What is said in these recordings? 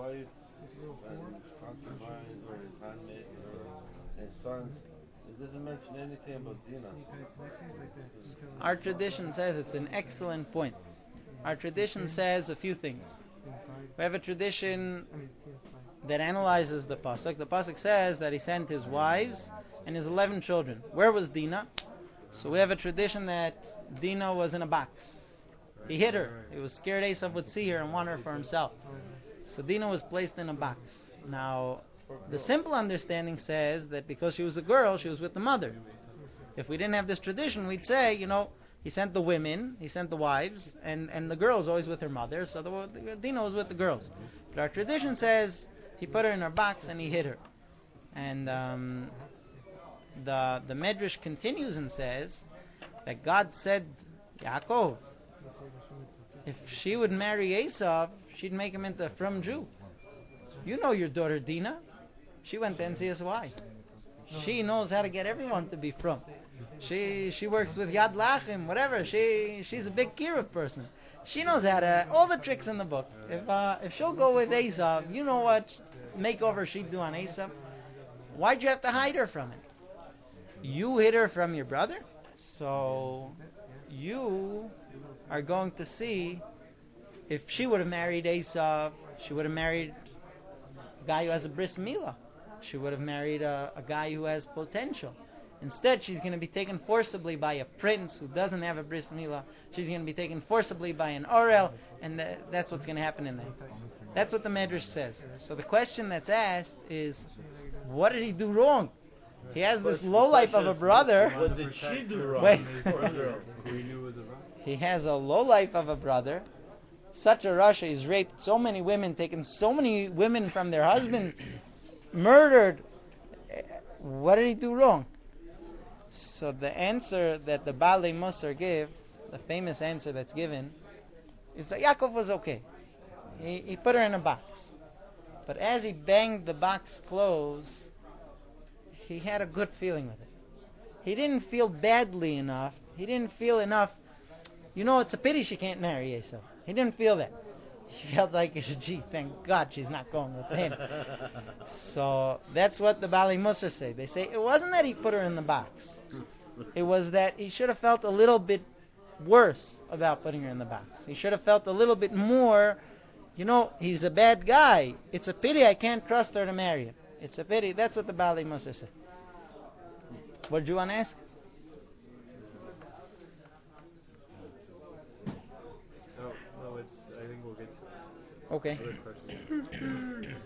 wife and concubine or his handmaid or his sons. It doesn't mention anything about Dina. Our tradition says it's an excellent point. Our tradition says a few things. We have a tradition that analyzes the pasuk. The pasuk says that he sent his wives and his 11 children. Where was Dina? So we have a tradition that Dina was in a box. He hid her. He was scared Esav would see her and want her for himself. So Dina was placed in a box. Now, the simple understanding says that because she was a girl, she was with the mother. If we didn't have this tradition, we'd say, he sent the women, he sent the wives, and the girls always with her mother, so Dina was with the girls. But our tradition says he put her in her box and he hid her. And the Medrash continues and says that God said, Yaakov, if she would marry Esav, she'd make him into a frum Jew. You know your daughter Dina. She went to NCSY. She knows how to get everyone to be frum. She works with Yad Lachim, whatever. She's a big Kiruv person. She knows how to, all the tricks in the book. If she'll go with Esav, you know what makeover she'd do on Esav. Why'd you have to hide her from him? You hid her from your brother, so you are going to see if she would have married Esav, she would have married a guy who has a bris milah. She would have married a guy who has potential. Instead, she's going to be taken forcibly by a prince who doesn't have a bris milah. She's going to be taken forcibly by an orel, and that's what's going to happen in there. That's what the Medrash says. So the question that's asked is, what did he do wrong? He has this lowlife of a brother. What did she do wrong? Wait. He He has a lowlife of a brother. Such a Russia. He's raped so many women, taken so many women from their husbands, murdered. What did he do wrong? So the answer that the Balei Musar give, the famous answer that's given, is that Yaakov was okay. He put her in a box. But as he banged the box closed, he had a good feeling with it. He didn't feel badly enough. He didn't feel enough. It's a pity she can't marry Esau. He didn't feel that. He felt like, gee, thank God she's not going with him. So that's what the Balei Musar say. They say it wasn't that he put her in the box. It was that he should have felt a little bit worse about putting her in the box. He should have felt a little bit more, he's a bad guy. It's a pity I can't trust her to marry him. It's a pity. That's what the Balei Musar said. What did you want to ask? No, I think we'll get to that. Okay. Other questions.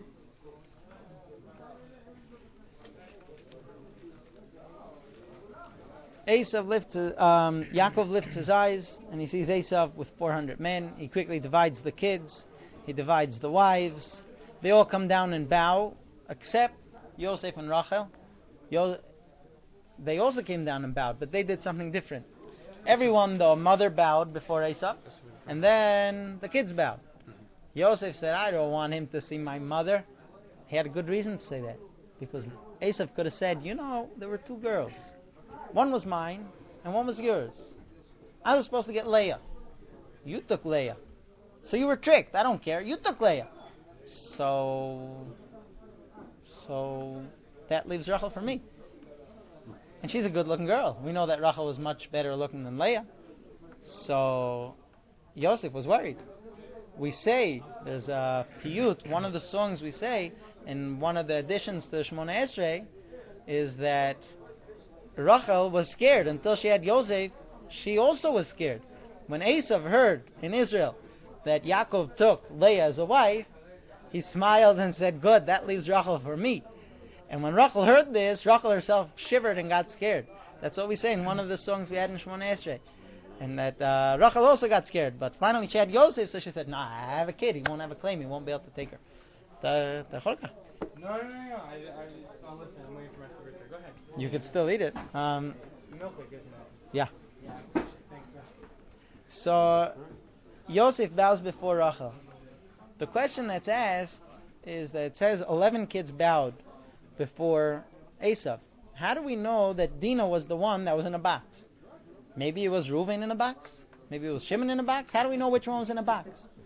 Yaakov lifts his eyes and he sees Esav with 400 men. He quickly divides the kids. He divides the wives. They all come down and bow, except Yosef and Rachel. They also came down and bowed, but they did something different. Everyone, the mother bowed before Esav, and then the kids bowed. Yosef said, I don't want him to see my mother. He had a good reason to say that, because Esav could have said, there were two girls. One was mine, and one was yours. I was supposed to get Leah. You took Leah. So you were tricked. I don't care. You took Leah. So that leaves Rachel for me. And she's a good-looking girl. We know that Rachel was much better looking than Leah. So Yosef was worried. We say, there's a piyut, one of the songs we say, in one of the additions to Shmona Esrei, is that Rachel was scared. Until she had Yosef, she also was scared. When Esav heard in Israel that Yaakov took Leah as a wife, he smiled and said, good, that leaves Rachel for me. And when Rachel heard this, Rachel herself shivered and got scared. That's what we say in one of the songs we had in Shmona Esrei. And that Rachel also got scared. But finally she had Yosef, so she said, I have a kid. He won't have a claim. He won't be able to take her. No. I just listen. I'm waiting for my birthday. Go ahead. You could still eat it. Milk, isn't it? Yeah. Thanks, sir. So Yosef bows before Rachel. The question that's asked is that it says 11 kids bowed before Esav. How do we know that Dinah was the one that was in a box? Maybe it was Reuven in a box? Maybe it was Shimon in a box? How do we know which one was in a box?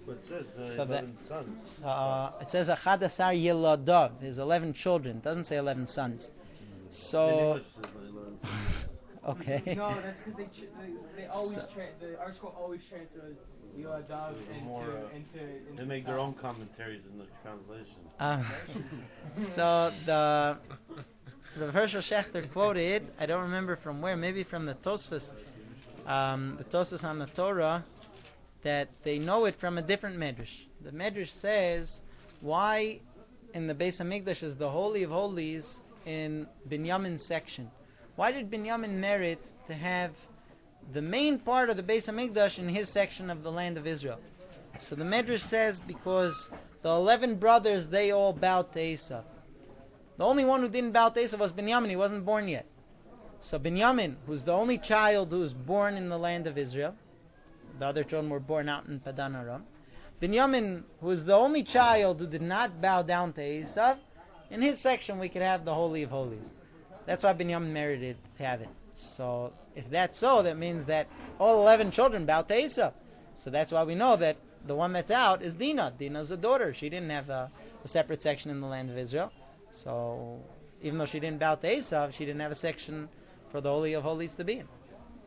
But it says So 11 sons. It says Achadasar Yeladav, his 11 children. It doesn't say 11 sons. In So, English it says 11 sons. okay. No, that's because they always the article always transfers Yeladav into They make their own commentaries in the translation. So the Hershel Schachter quoted, I don't remember from where, maybe from the Tosfos on the Torah, that they know it from a different Medrash. The Medrash says, why in the Beis HaMikdash is the Holy of Holies in Binyamin's section? Why did Binyamin merit to have the main part of the Beis HaMikdash in his section of the land of Israel? So the Medrash says because the 11 brothers, they all bowed to Esav. The only one who didn't bow to Esav was Binyamin. He wasn't born yet. So Binyamin, who's the only child who was born in the land of Israel, the other children were born out in Padan Aram. Binyamin, who is the only child who did not bow down to Esav, in his section we could have the Holy of Holies. That's why Binyamin merited to have it. So if that's so, that means that all 11 children bowed to Esav. So that's why we know that the one that's out is Dinah. Dinah's a daughter. She didn't have a separate section in the land of Israel. So even though she didn't bow to Esav, she didn't have a section for the Holy of Holies to be in.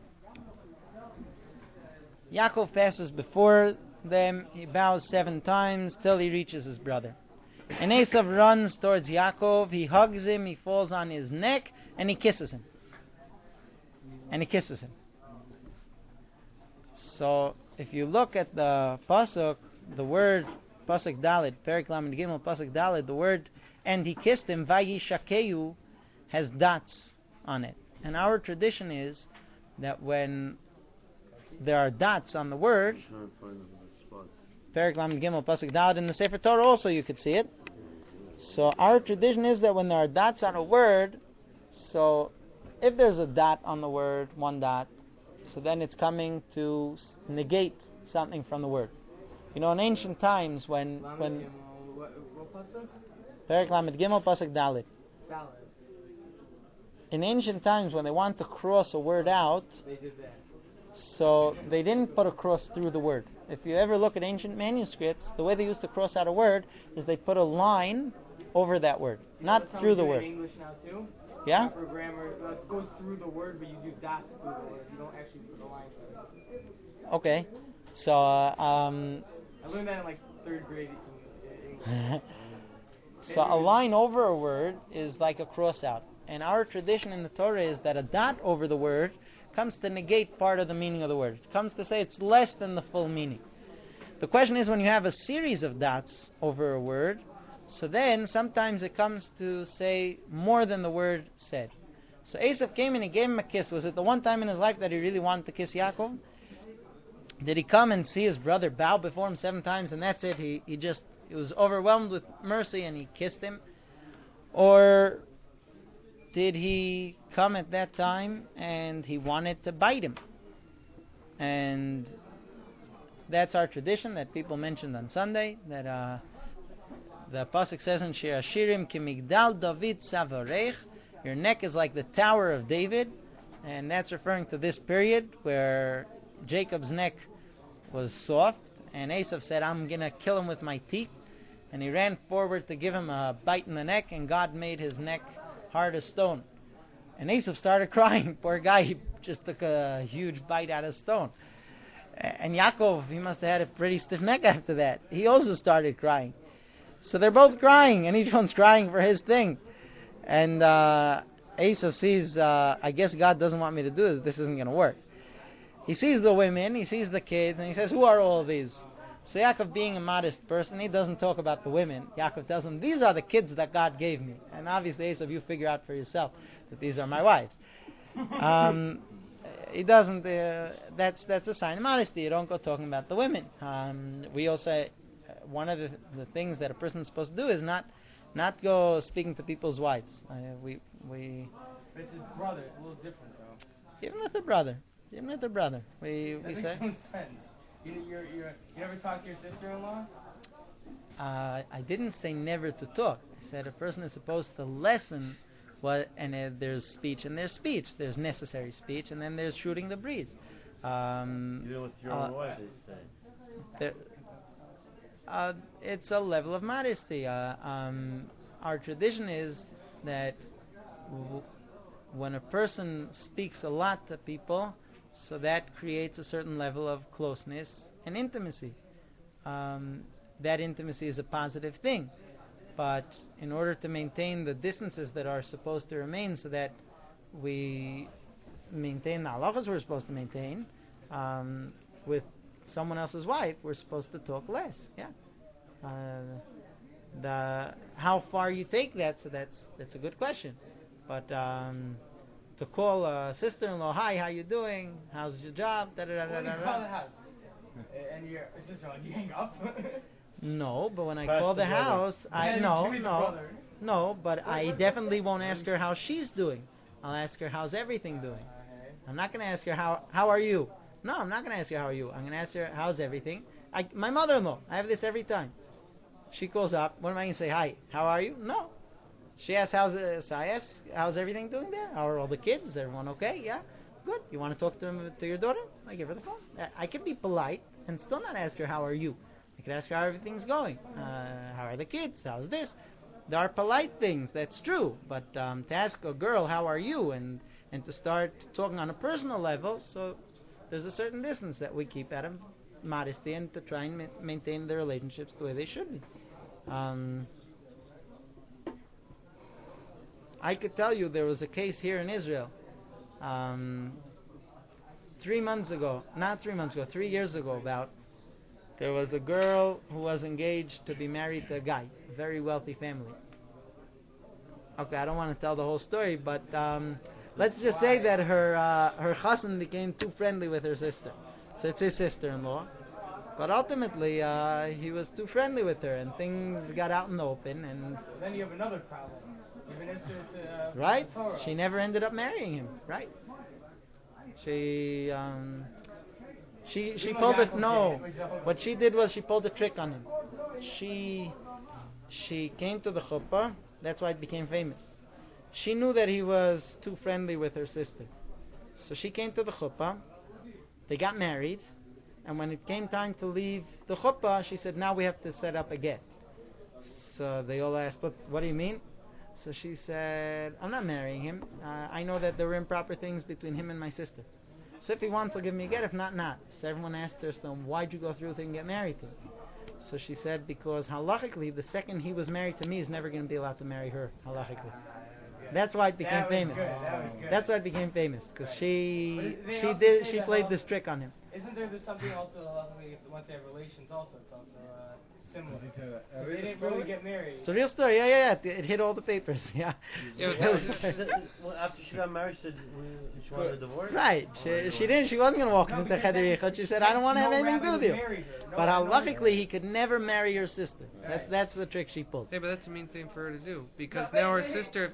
Yaakov passes before them. He bows 7 times till he reaches his brother. And Esav runs towards Yaakov. He hugs him. He falls on his neck and he kisses him. So if you look at the pasuk, the word pasuk Dalet, Perek Lamed Gimel pasuk Dalet, the word and he kissed him, Vayishakeu, has dots on it. And our tradition is that when there are dots on the word, Perek Lamed Gimel pasuk Dalet, in the Sefer Torah also you could see it. So our tradition is that when there are dots on a word, so if there's a dot on the word, 1 dot, so then it's coming to negate something from the word. You know, in ancient times when What pasuk? Perek Lamed Gimel pasuk Dalet. In ancient times when they want to cross a word out, They did that. so they didn't put a cross through the word. If you ever look at ancient manuscripts, the way they used to cross out a word is they put a line over that word, not That's how through we the do it word. in English now too. Yeah? Proper grammar it goes through the word, but you do dots through the word. You don't actually put a line through it. Okay. So, I learned that in like 3rd grade English. so a line over a word is like a cross out. And our tradition in the Torah is that a dot over the word comes to negate part of the meaning of the word. It comes to say it's less than the full meaning. The question is when you have a series of dots over a word, so then sometimes it comes to say more than the word said. So Esav came and he gave him a kiss. Was it the one time in his life that he really wanted to kiss Yaakov? Did he come and see his brother bow before him 7 times and that's it? He was overwhelmed with mercy and he kissed him? Or did he come at that time and he wanted to bite him? And that's our tradition that people mentioned on Sunday, that the pasuk says in Shir Hashirim, Ki Migdal David Savarech, your neck is like the Tower of David, and that's referring to this period where Jacob's neck was soft, and Esav said, I'm going to kill him with my teeth, and he ran forward to give him a bite in the neck, and God made his neck hard as stone. And Esav started crying. Poor guy, he just took a huge bite out of stone. And Yaakov, he must have had a pretty stiff neck after that. He also started crying. So they're both crying, and each one's crying for his thing. And Esav sees, I guess God doesn't want me to do this. This isn't going to work. He sees the women, he sees the kids, and he says, who are all these? So Yaakov, being a modest person, he doesn't talk about the women. Yaakov tells him, these are the kids that God gave me. And obviously, Esav, you figure out for yourself that these are my wives. He doesn't, that's a sign of modesty. You don't go talking about the women. We also, one of the things that a person is supposed to do is not go speaking to people's wives. But it's his brother, it's a little different though. Even with the brother. We That say. makes no sense. You ever talk to your sister-in-law? I didn't say never to talk. I said a person is supposed to lessen what, and there's speech and there's speech. There's necessary speech, and then there's shooting the breeze. Even with your own wife, they say. it's a level of modesty. Our tradition is that when a person speaks a lot to people, so that creates a certain level of closeness and intimacy. That intimacy is a positive thing, but in order to maintain the distances that are supposed to remain, so that we maintain the halachas we're supposed to maintain, with someone else's wife, we're supposed to talk less. Yeah. How far you take that, so that's a good question. But to call a sister-in-law, hi, how you doing? How's your job? When you call the house, and your sister-in-law, do you hang up? No, but when I Pass call the the brother. house, Brother. but I definitely won't ask her how she's doing. I'll ask her how's everything doing. I'm not going to ask her how are you. No, I'm not going to ask her how are you. I'm going to ask her how's everything. My mother-in-law, I have this every time. She calls up. What am I going to say? Hi, how are you? No. She asks so I ask how's everything doing there? How are all the kids? Is everyone okay? Yeah, good. You want to talk to your daughter? I give her the phone. I can be polite and still not ask her how are you. I could ask her how everything's going. How are the kids? How's this? There are polite things, that's true. But to ask a girl how are you and to start talking on a personal level, so there's a certain distance that we keep out of modesty and to try and maintain the relationships the way they should be. I could tell you there was a case here in Israel 3 years ago about. There was a girl who was engaged to be married to a guy, a very wealthy family. Okay, I don't want to tell the whole story, but let's just say that her chassan became too friendly with her sister. So it's his sister-in-law. But ultimately, he was too friendly with her, and things got out in the open. And then you have another problem. You've been to right? She never ended up marrying him. Right? She pulled it. No, what she did was she pulled a trick on him. She came to the chuppah. That's why it became famous. She knew that he was too friendly with her sister, so she came to the chuppah. They got married, and when it came time to leave the chuppah, she said, "Now we have to set up a get." So they all asked, "What do you mean?" So she said, "I'm not marrying him. I know that there were improper things between him and my sister. So if he wants, he'll give me a get. If not, not." So everyone asked her, "So why'd you go through with it and get married to him?" So she said, "Because halachically, the second he was married to me, he's never going to be allowed to marry her, halachically." That's why it became famous. That's why it became famous, because she played this trick on him. Isn't there something also once they have relations? Also, it's also similar. They didn't really get married. It's a real story. Yeah. It hit all the papers. Yeah. After she got married, she wanted a divorce? Right. She didn't. She wasn't going to walk into Cheder Yichud. She said, "I don't want to have anything to do with you." But halachically, he could never marry her sister. That's the trick she pulled. Yeah, but that's a mean thing for her to do, because now her sister,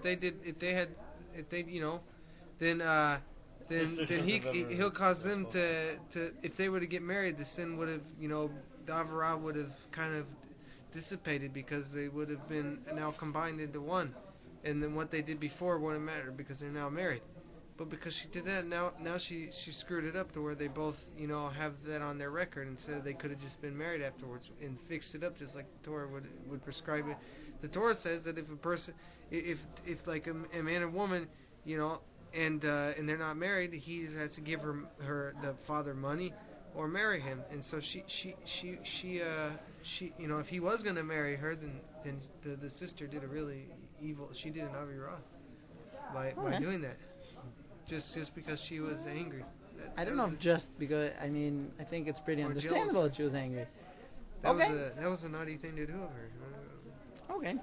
then he'll cause them to if they were to get married, the sin would have, the Avarah would have kind of dissipated, because they would have been now combined into one, and then what they did before wouldn't matter because they're now married. But because she did that, now she screwed it up to where they both have that on their record, instead of they could have just been married afterwards and fixed it up just like the Torah would prescribe it. The Torah says that if a person, if like a man and woman, and they're not married, he has to give her the father money or marry him. And so she if he was going to marry her, then the sister did a really evil. She did an avirah by doing that, just because she was angry. I don't know if just because, I think it's pretty understandable that she was angry. That was a naughty thing to do of her. Okay.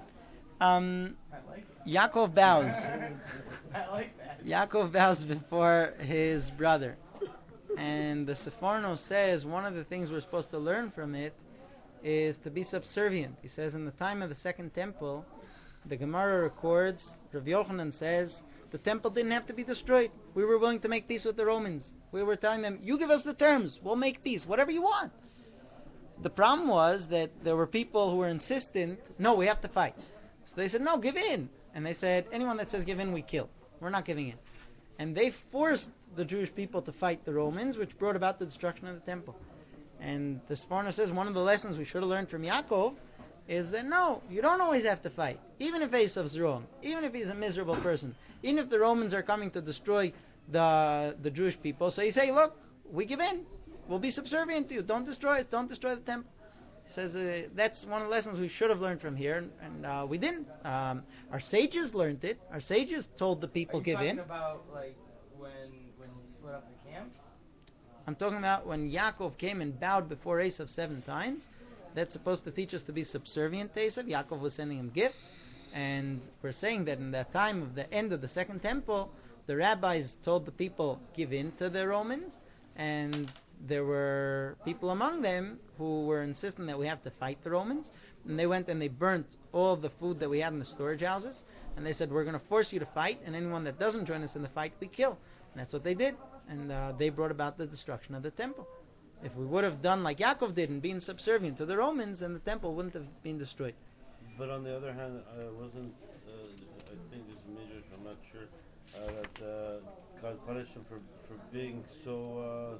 Yaakov bows. I like that. Yaakov bows before his brother. And the Seforno says one of the things we're supposed to learn from it is to be subservient. He says in the time of the Second Temple, the Gemara records, Rav Yochanan says, the temple didn't have to be destroyed. We were willing to make peace with the Romans. We were telling them, you give us the terms, we'll make peace, whatever you want. The problem was that there were people who were insistent, no, we have to fight. So they said, no, give in. And they said, anyone that says give in, we kill. We're not giving in. And they forced the Jewish people to fight the Romans, which brought about the destruction of the temple. And the Sforno says one of the lessons we should have learned from Yaakov is that no, you don't always have to fight. Even if Esav's wrong, even if he's a miserable person, even if the Romans are coming to destroy the Jewish people, so you say, look, we give in. We'll be subservient to you. Don't destroy us. Don't destroy the temple. He says that's one of the lessons we should have learned from here, and we didn't. Our sages learned it. Our sages told the people give in. Are you talking about like when he split up the camps? I'm talking about when Yaakov came and bowed before Esav 7 times. That's supposed to teach us to be subservient to Esav. Yaakov was sending him gifts, and we're saying that in that time of the end of the second temple, the rabbis told the people give in to the Romans, and there were people among them who were insisting that we have to fight the Romans, and they went and they burnt all the food that we had in the storage houses, and they said, we're going to force you to fight, and anyone that doesn't join us in the fight, we kill. And that's what they did, and they brought about the destruction of the temple. If we would have done like Yaakov did and been subservient to the Romans, then the temple wouldn't have been destroyed. But on the other hand, wasn't, I think this is Midrash, I'm not sure, that God punished him for being so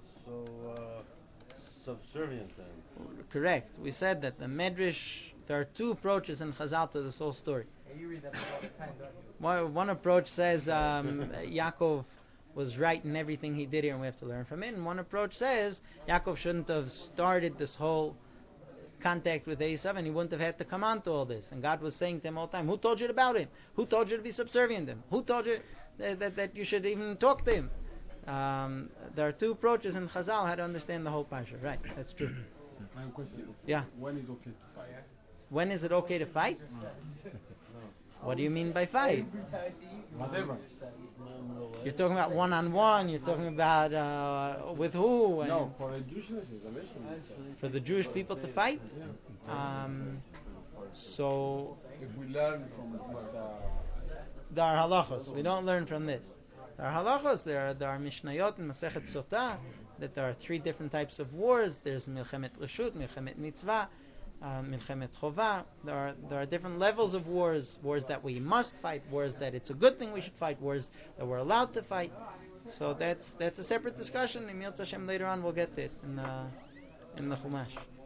subservient then. Correct. We said that the Medrash, there are 2 approaches in Chazal to this whole story. Yeah, you read that all the time, don't you? One approach says Yaakov was right in everything he did here and we have to learn from it. And one approach says Yaakov shouldn't have started this whole contact with Esav and he wouldn't have had to come on to all this. And God was saying to him all the time, who told you about him? Who told you to be subservient to him? Who told you that you should even talk to him? There are 2 approaches in Chazal how to understand the whole parsha. Right, that's true. I have a question. Yeah. When is okay to fight? When is it okay to fight? What do you mean by fight? Whatever. You're talking about one-on-one. You're talking about with who? And No, for the Jewish nation, for the Jewish people to fight. So if we learn from this, there are halachos. We don't learn from this. There are halachos. There are mishnayot in Masechet Sotah that there are 3 different types of wars. There's milchemet reshut, milchemet mitzvah, milchemet chova. There are different levels of wars. Wars that we must fight. Wars that it's a good thing we should fight. Wars that we're allowed to fight. So that's a separate discussion. In Yirtzeh Hashem later on we'll get to it in the Chumash.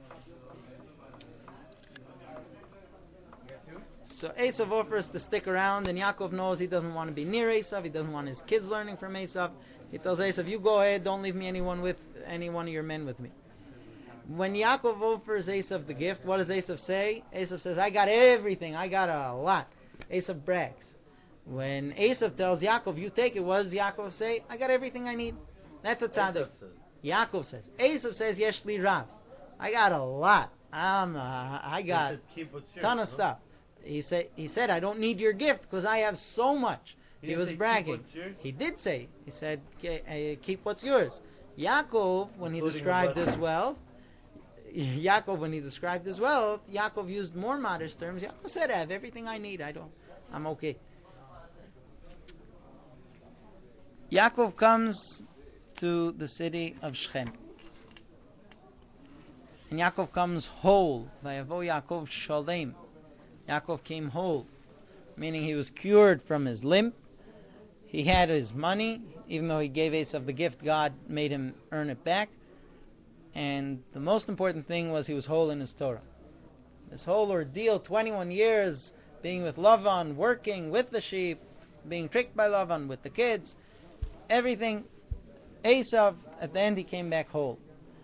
So Esav offers to stick around, and Yaakov knows he doesn't want to be near Esav. He doesn't want his kids learning from Esav. He tells Esav, you go ahead, don't leave me any one of your men with me. When Yaakov offers Esav the gift, what does Esav say? Esav says, I got everything. I got a lot. Esav brags. When Esav tells Yaakov, you take it, what does Yaakov say? I got everything I need. That's a tzaddik. Yaakov says. Esav says, Yesh li rav. I got a lot. I got a ton of stuff. He said, I don't need your gift because I have so much. He was bragging. He did say, he said, keep what's yours. Yaakov, when he described his wealth, Yaakov used more modest terms. Yaakov said, I have everything I need. I'm okay. Yaakov comes to the city of Shechem. And Yaakov comes whole. Vayavo Yaakov shalem. Yaakov came whole, meaning he was cured from his limp. He had his money, even though he gave Esav the gift, God made him earn it back. And the most important thing was he was whole in his Torah. This whole ordeal, 21 years, being with Lavan, working with the sheep, being tricked by Lavan with the kids, everything. Esav, at the end, he came back whole.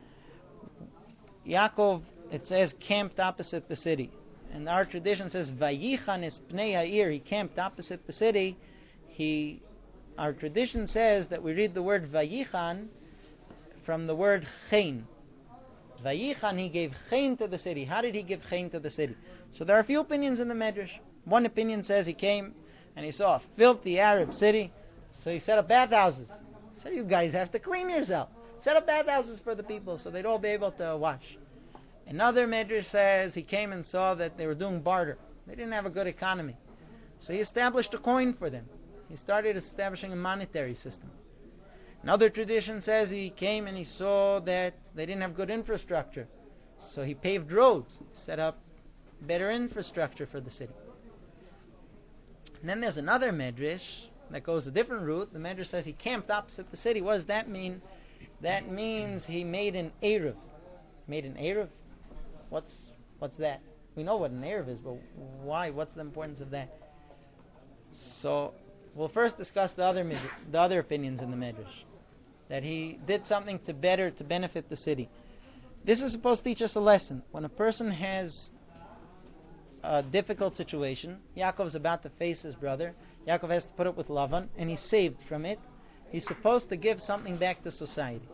Yaakov, it says, camped opposite the city. And our tradition says, Vayichan es pnei ha'ir, he camped opposite the city. Our tradition says that we read the word Vayichan from the word chen. Vayichan, he gave chen to the city. How did he give chen to the city? So there are a few opinions in the Medrash. One opinion says he came and he saw a filthy Arab city, so he set up bathhouses. He said, you guys have to clean yourself. Set up bathhouses for the people so they'd all be able to wash. Another Medrash says he came and saw that they were doing barter. They didn't have a good economy. So he established a coin for them. He started establishing a monetary system. Another tradition says he came and he saw that they didn't have good infrastructure. So he paved roads, set up better infrastructure for the city. And then there's another Medrash that goes a different route. The Medrash says he camped opposite the city. What does that mean? That means he made an Eruv. Made an Erev? What's that? We know what an Erev is, but why? What's the importance of that? So we'll first discuss the other opinions in the Medrash. That he did something to benefit the city. This is supposed to teach us a lesson. When a person has a difficult situation, Yaakov's about to face his brother. Yaakov has to put up with Lavan, and he's saved from it. He's supposed to give something back to society.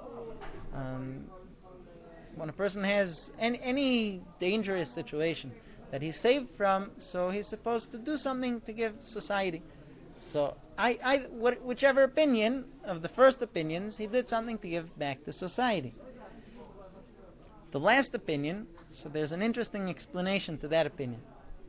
When a person has any dangerous situation that he's saved from, so he's supposed to do something to give society. So whichever opinion of the first opinions, he did something to give back to society. The last opinion, so there's an interesting explanation to that opinion.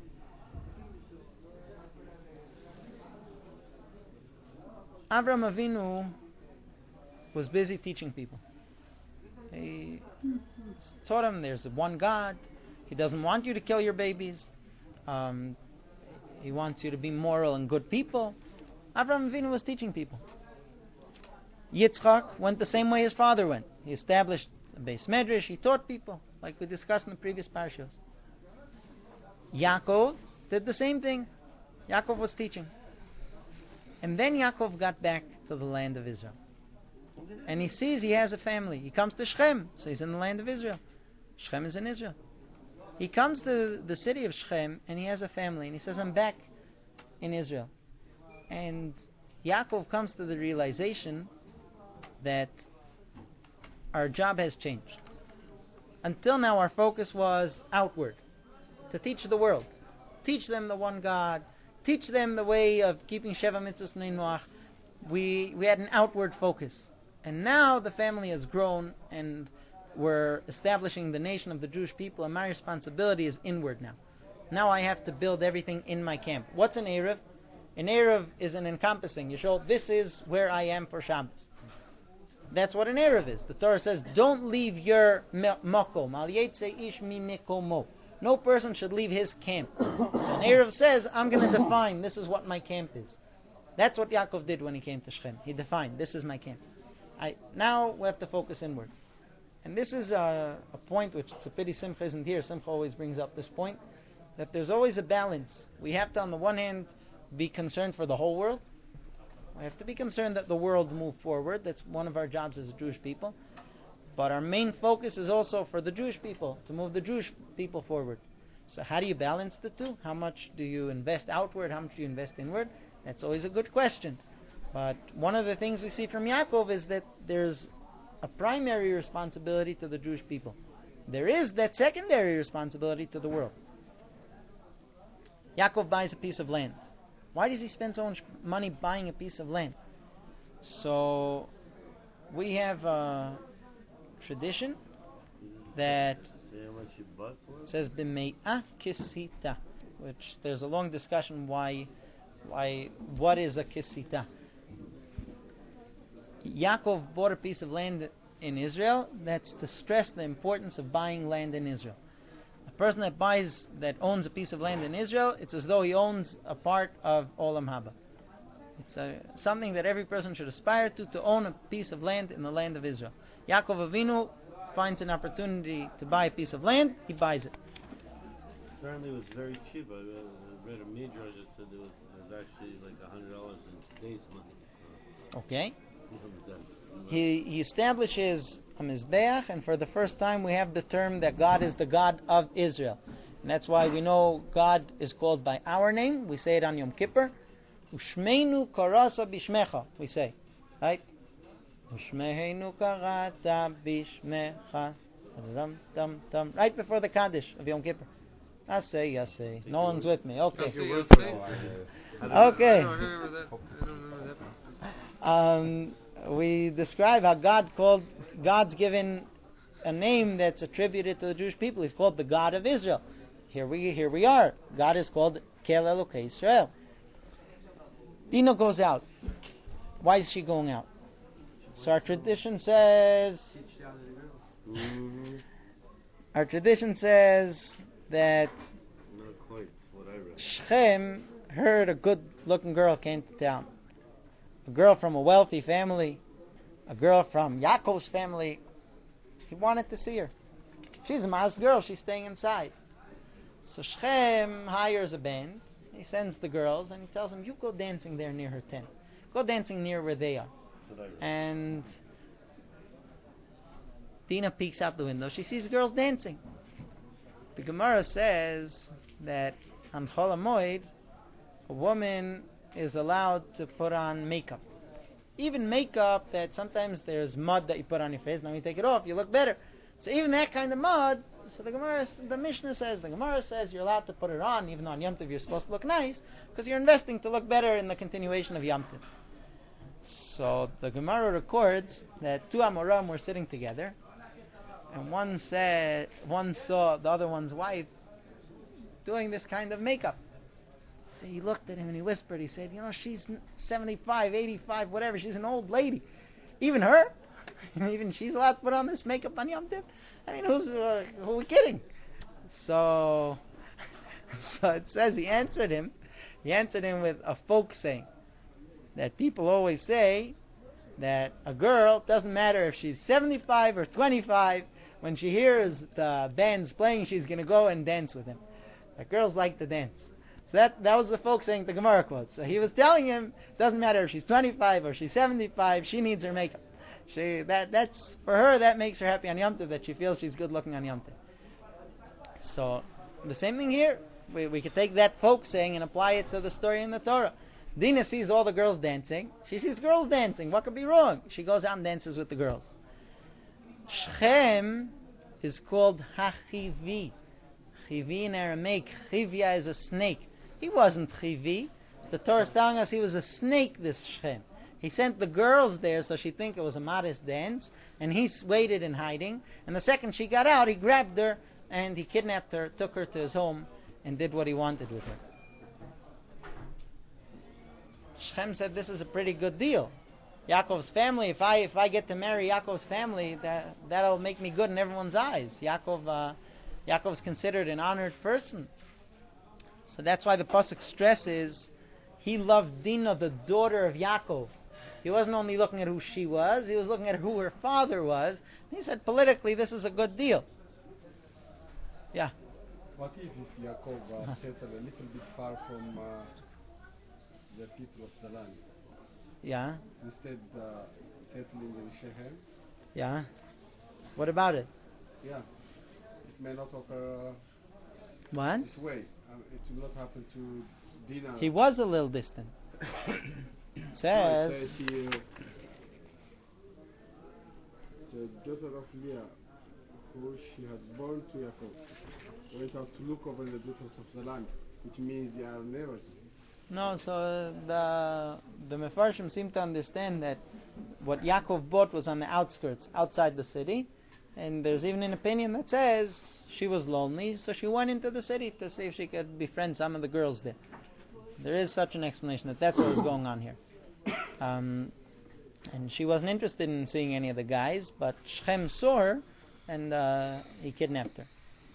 Avraham Avinu was busy teaching people. He taught them there's one God. He doesn't want you to kill your babies. He wants you to be moral and good people. Avraham Avinu was teaching people. Yitzchak went the same way his father went. He established a Beis Medrash. He taught people, like we discussed in the previous parashos. Yaakov did the same thing. Yaakov was teaching. And then Yaakov got back to the land of Israel. And he sees he has a family. He comes to Shechem, so he's in the land of Israel. Shechem is in Israel. He comes to the city of Shechem, and he has a family. And he says, I'm back in Israel. And Yaakov comes to the realization that our job has changed. Until now, our focus was outward, to teach the world. Teach them the one God. Teach them the way of keeping Sheva Mitzvos Noach. We had an outward focus. And now the family has grown and we're establishing the nation of the Jewish people, and my responsibility is inward now. Now I have to build everything in my camp. What's an Erev? An Erev is an encompassing. You show, this is where I am for Shabbos. That's what an Erev is. The Torah says, don't leave your makom. Al yetze ish mi mikomo. No person should leave his camp. So an Erev says, I'm going to define, this is what my camp is. That's what Yaakov did when he came to Shechem. He defined, this is my camp. Now we have to focus inward. And this is a point which it's a pity Simcha isn't here. Simcha always brings up this point, that there's always a balance. We have to, on the one hand, be concerned for the whole world. We have to be concerned that the world move forward. That's one of our jobs as a Jewish people. But our main focus is also for the Jewish people, to move the Jewish people forward. So how do you balance the two? How much do you invest outward? How much do you invest inward? That's always a good question. But one of the things we see from Yaakov is that there's a primary responsibility to the Jewish people. There is that secondary responsibility to the world. Yaakov buys a piece of land. Why does he spend so much money buying a piece of land? So we have a tradition that says b'mei'ah kisita, which there's a long discussion why what is a kisita. Yaakov bought a piece of land in Israel. That's to stress the importance of buying land in Israel. A person that owns a piece of land in Israel, it's as though he owns a part of Olam Haba. It's something that every person should aspire to own a piece of land in the land of Israel. Yaakov Avinu finds an opportunity to buy a piece of land, he buys it. Apparently it was very cheap. I read a midrash that said it was actually like $100 in today's money. Okay. He establishes a Mizbeach, and for the first time we have the term that God is the God of Israel. And that's why we know God is called by our name. We say it on Yom Kippur. Ushmeinu karasa bishmecha, we say. Right? Ushmeinu karata bishmecha. Right before the Kaddish of Yom Kippur. I say. No one's with me. Okay. Okay. We describe how God's given a name that's attributed to the Jewish people. He's called the God of Israel. Here we are. God is called Kel Elokei Israel. Dina goes out. Why is she going out? So our tradition says that Shechem heard a good-looking girl came to town. A girl from a wealthy family, a girl from Yaakov's family. He wanted to see her. She's a ma's girl. She's staying inside. So Shechem hires a band. He sends the girls and he tells them, you go dancing there near her tent. Go dancing near where they are. And Dina peeks out the window. She sees girls dancing. The Gemara says that on Chol HaMoed, a woman is allowed to put on makeup. Even makeup that sometimes there's mud that you put on your face. Now you take it off, you look better. So even that kind of mud, so the Mishnah says, the Gemara says you're allowed to put it on, even though on Yom Tov you're supposed to look nice, because you're investing to look better in the continuation of Yom Tov. So the Gemara records that two Amoram were sitting together, and one saw the other one's wife doing this kind of makeup. So he looked at him and he whispered, he said, she's 75, 85, whatever, she's an old lady. Even her? Even she's allowed to put on this makeup on Yom Tov? I mean, who are we kidding? So it says he answered him with a folk saying, that people always say that a girl, doesn't matter if she's 75 or 25, when she hears the bands playing, she's going to go and dance with him. That girls like to dance. So that was the folk saying the Gemara quote. So he was telling him, doesn't matter if she's 25 or she's 75, she needs her makeup. That's for her, that makes her happy on Yom Tov, that she feels she's good looking on Yom Tov. So the same thing here. We could take that folk saying and apply it to the story in the Torah. Dina sees all the girls dancing. She sees girls dancing. What could be wrong? She goes out and dances with the girls. Shechem is called Hachivi. Chivi in Aramaic. Chivya is a snake. He wasn't Chivi. The Torah is telling us he was a snake, this Shechem. He sent the girls there so she'd think it was a modest dance, and he waited in hiding. And the second she got out, he grabbed her and he kidnapped her, took her to his home, and did what he wanted with her. Shechem said, this is a pretty good deal. Yaakov's family, if I get to marry Yaakov's family, that'll make me good in everyone's eyes. Yaakov's considered an honored person. So that's why the pasuk stresses, he loved Dinah, the daughter of Yaakov. He wasn't only looking at who she was, he was looking at who her father was. He said, politically, this is a good deal. Yeah. What if Yaakov settled a little bit far from the people of the land? Yeah. Instead settling in Shechem? Yeah. What about it? Yeah. It may not occur What? this way. It will not happen to Dinah. He was a little distant. Says, It says here, the daughter of Leah, who she had born to Yaakov, went out to look over the daughters of the land, which means they are neighbors. no, so the Mefarshim seem to understand that what Yaakov bought was on the outskirts, outside the city, and there's even an opinion that says she was lonely, so she went into the city to see if she could befriend some of the girls there. There is such an explanation that's what was going on here. And she wasn't interested in seeing any of the guys, but Shechem saw her, and he kidnapped her.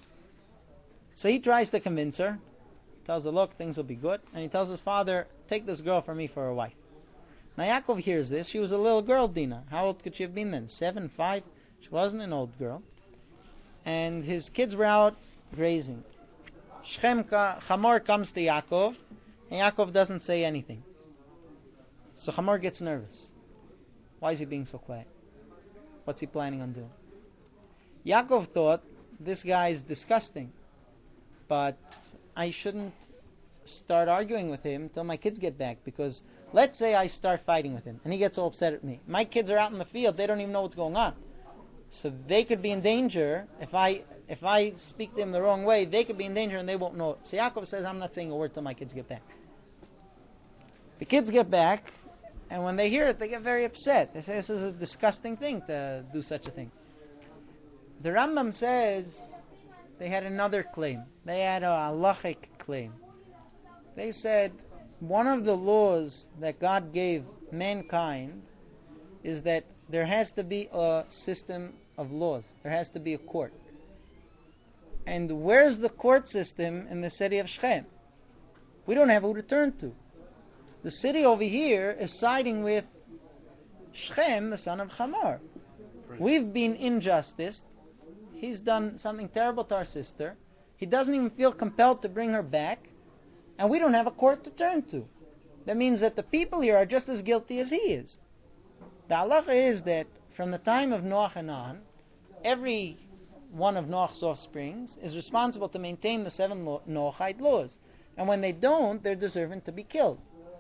So he tries to convince her, tells her, look, things will be good, and he tells his father, take this girl for me for a wife. Now Yaakov hears this. She was a little girl, Dinah. How old could she have been then? 7, 5? She wasn't an old girl. And his kids were out grazing. Hamor comes to Yaakov, and Yaakov doesn't say anything. So Hamor gets nervous. Why is he being so quiet? What's he planning on doing? Yaakov thought, this guy is disgusting, but I shouldn't start arguing with him till my kids get back, because let's say I start fighting with him and he gets all upset at me. My kids are out in the field, they don't even know what's going on. So they could be in danger. If I speak to them the wrong way, they could be in danger and they won't know it. So Yaakov says, I'm not saying a word till my kids get back. The kids get back, and when they hear it, they get very upset. They say, this is a disgusting thing to do such a thing. The Rambam says they had another claim. They had a halachic claim. They said one of the laws that God gave mankind is that there has to be a system of laws. There has to be a court. And where's the court system in the city of Shechem? We don't have who to turn to. The city over here is siding with Shechem, the son of Hamor. We've been injusticed. he's done something terrible to our sister. He doesn't even feel compelled to bring her back, and we don't have a court to turn to. That means that the people here are just as guilty as he is. The halacha is that from the time of Noach and on, every one of Noach's offsprings is responsible to maintain the 7 Noachite laws. And when they don't, they're deserving to be killed.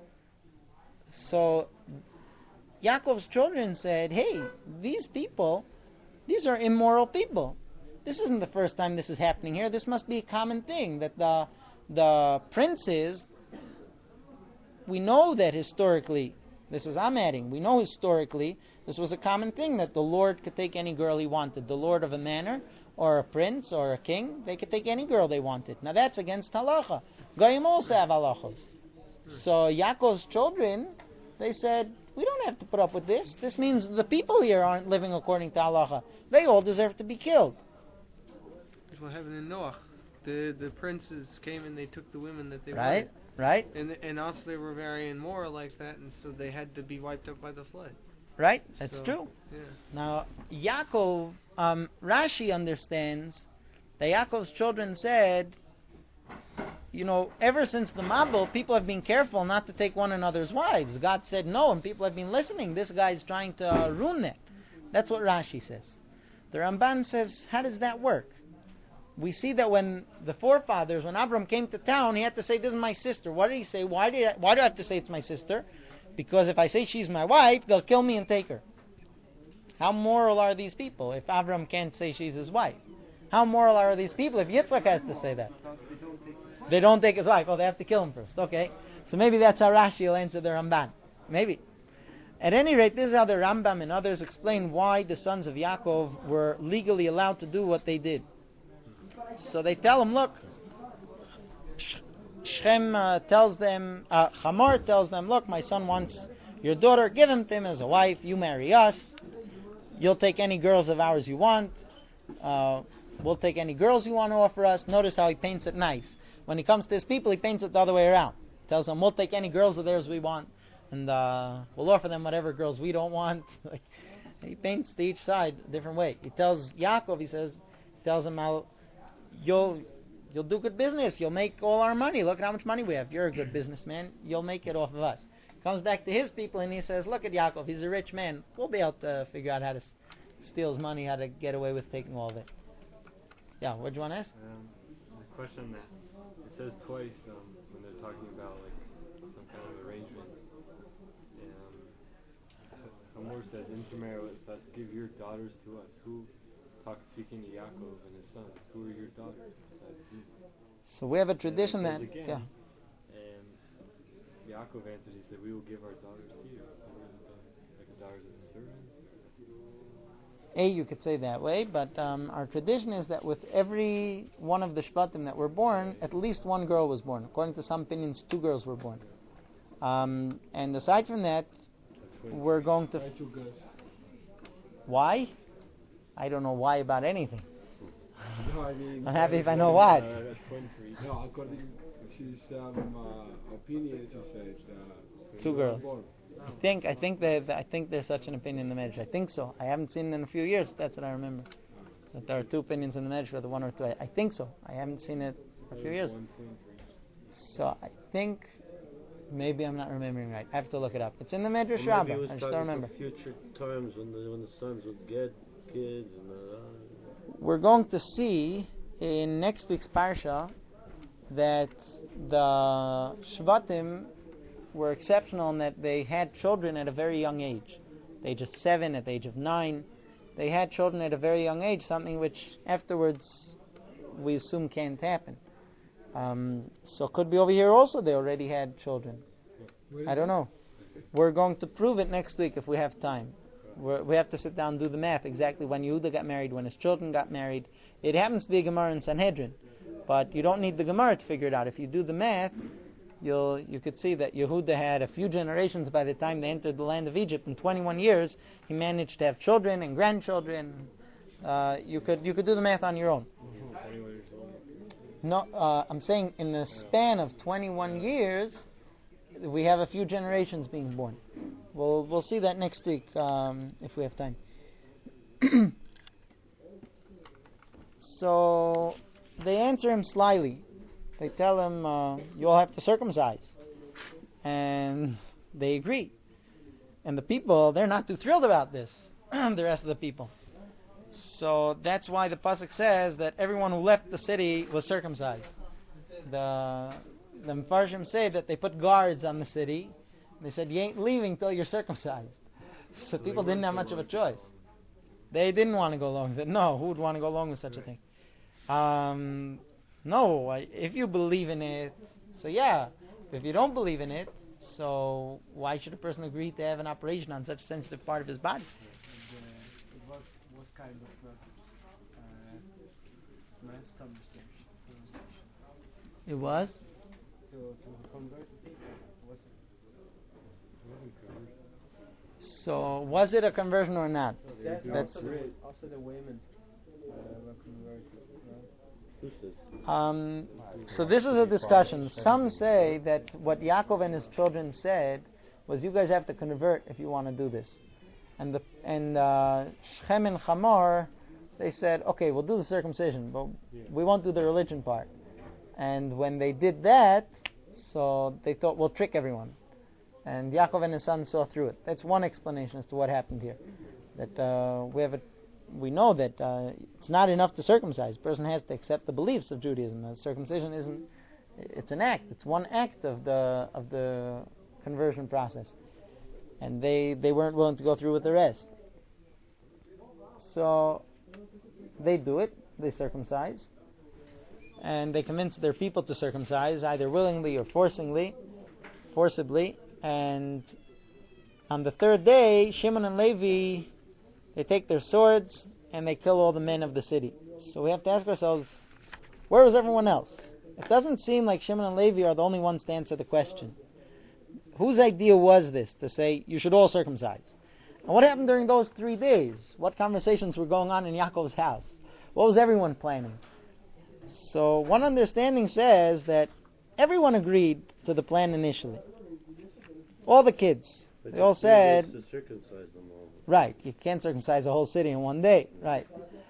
So Yaakov's children said, hey, these people, these are immoral people. This isn't the first time this is happening here. This must be a common thing, that the princes, we know that historically, this is I'm adding, we know historically this was a common thing, that the Lord could take any girl he wanted. The Lord of a manor, or a prince, or a king, they could take any girl they wanted. Now that's against halacha. Goyim also have halachos. So Yaakov's children, they said, we don't have to put up with this. This means the people here aren't living according to halacha. They all deserve to be killed. That's what happened in Noach. The princes came and they took the women that they Right, wanted. right, And also they were very immoral like that, and so they had to be wiped out by the flood. right. That's So, true. Yeah. Now, Yaakov, Rashi understands that Yaakov's children said, ever since the Mabul, people have been careful not to take one another's wives. God said no, and people have been listening. This guy's trying to ruin that. That's what Rashi says. The Ramban says, how does that work? We see that when the forefathers, when Abram came to town, he had to say, this is my sister. What did he say? Why do I have to say it's my sister? Because if I say she's my wife, they'll kill me and take her. How moral are these people if Abram can't say she's his wife? How moral are these people if Yitzchak has to say that? They don't take his wife. Oh, they have to kill him first. Okay. So maybe that's how Rashi will answer the Ramban. Maybe. At any rate, this is how the Rambam and others explain why the sons of Yaakov were legally allowed to do what they did. So they tell him, look, Shem tells them, Hamor tells them, look, my son wants your daughter, give him to him as a wife, you marry us, you'll take any girls of ours you want, we'll take any girls you want to offer us. Notice how he paints it nice. When he comes to his people, he paints it the other way around. Tells them, we'll take any girls of theirs we want, and we'll offer them whatever girls we don't want. He paints to each side a different way. He tells Yaakov, tells him, you'll do good business. You'll make all our money. Look at how much money we have. You're a good businessman. You'll make it off of us. Comes back to his people and he says, look at Yaakov. He's a rich man. We'll be able to figure out how to steal his money, how to get away with taking all of it. Yeah, what do you want to ask? The question that it says twice when they're talking about like some kind of arrangement. Hamor says, intermarry with us, give your daughters to us. Who speaking to Yaakov and his sons? Who are your daughters besides you? So we have a tradition that again, yeah. And Yaakov answered, he said, we will give our daughters to you. Like the daughters of the servants. You could say that way, but our tradition is that with every one of the Shvatim that were born, at least one girl was born. According to some opinions, 2 girls were born. And aside from that, we're going to... Why? I don't know why about anything. No, I mean, I'm happy if I know why. No, according to his opinion, he said 2 girls. I think there's such an opinion in the Medrash. I think so. I haven't seen it in a few years. That's what I remember. That there are 2 opinions in the Medrash, whether 1 or 2. I think so. I haven't seen it for a few years. So I think maybe I'm not remembering right. I have to look it up. It's in the Medrash Rabbah. I just don't remember. Future times when the sons would get kids and we're going to see in next week's parsha that the Shvatim were exceptional in that they had children at a very young age. At the age of 7, at the age of 9. They had children at a very young age, something which afterwards we assume can't happen. So it could be over here also they already had children. I don't know. We're going to prove it next week if we have time. We have to sit down and do the math exactly when Yehuda got married, when his children got married. It happens to be a Gemara in Sanhedrin, but you don't need the Gemara to figure it out. If you do the math, you could see that Yehuda had a few generations by the time they entered the land of Egypt. In 21 years, he managed to have children and grandchildren. You could do the math on your own. No, I'm saying in the span of 21 years, we have a few generations being born. We'll see that next week if we have time. So they answer him slyly. They tell him, you'll have to circumcise. And they agree. And the people, they're not too thrilled about this, the rest of the people. So that's why the pasuk says that everyone who left the city was circumcised. The Mepharshim say that they put guards on the city. They said, you ain't leaving till you're circumcised. So people didn't have much of a choice. They didn't want to go along with it. No, who would want to go along with such a thing? No, if you believe in it, so yeah. If you don't believe in it, so why should a person agree to have an operation on such a sensitive part of his body? It was kind of mass conversation. It was? To convert people. It wasn't conversion. So was it a conversion or not? That's also the women were converted. So this is a discussion. Some say that what Yaakov and his children said was, you guys have to convert if you want to do this. And Shechem and Hamor, they said, okay, we'll do the circumcision, but we won't do the religion part. And when they did that, so they thought, we'll trick everyone. And Yaakov and his son saw through it. That's one explanation as to what happened here. That we know that it's not enough to circumcise. A person has to accept the beliefs of Judaism. The circumcision isn't. It's an act. It's one act of the conversion process, and they weren't willing to go through with the rest. So they do it. They circumcise, and they convince their people to circumcise, either willingly or forcibly. And on the third day, Shimon and Levi, they take their swords and they kill all the men of the city. So we have to ask ourselves, where was everyone else? It doesn't seem like Shimon and Levi are the only ones to answer the question. Whose idea was this to say, you should all circumcise? And what happened during those 3 days? What conversations were going on in Yaakov's house? What was everyone planning? So one understanding says that everyone agreed to the plan initially. All the kids. They all said, to circumcise them all. Right, you can't circumcise a whole city in one day, right?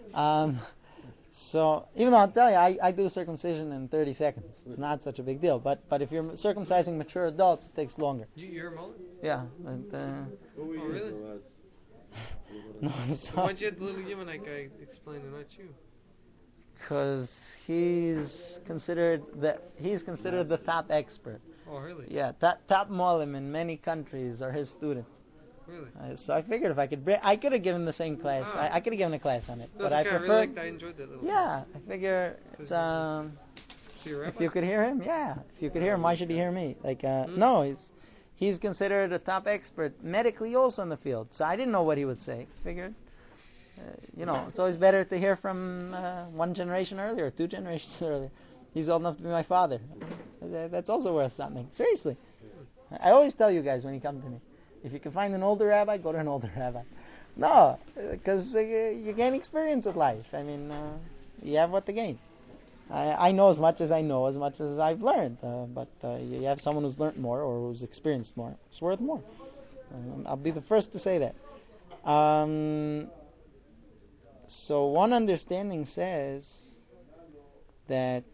So even though I'll tell you, I do circumcision in 30 seconds. It's not such a big deal. But if you're circumcising mature adults, it takes longer. You're a mullet? Yeah. Really? No, so, Why'd you have the little Yemenite guy explain it, not you? because he's considered the top expert. Oh, really? Yeah, top molim in many countries are his students. Really? So I figured if I could I could have given the same class. Oh. I could have given a class on it, That's but I okay, prefer. really liked, I enjoyed that little. Yeah, I figure it's So you're if you could hear him, if you could hear him, why should you hear me? No, he's considered a top expert medically also in the field. So I didn't know what he would say. Figured, it's always better to hear from one generation earlier, 2 generations earlier. He's old enough to be my father. That's also worth something. Seriously, I always tell you guys when you come to me, if you can find an older rabbi, go to an older rabbi. No, because you gain experience with life. I mean, you have what to gain. I know as much as I know, as much as I've learned. But you have someone who's learned more or who's experienced more. It's worth more. I'll be the first to say that. So one understanding says that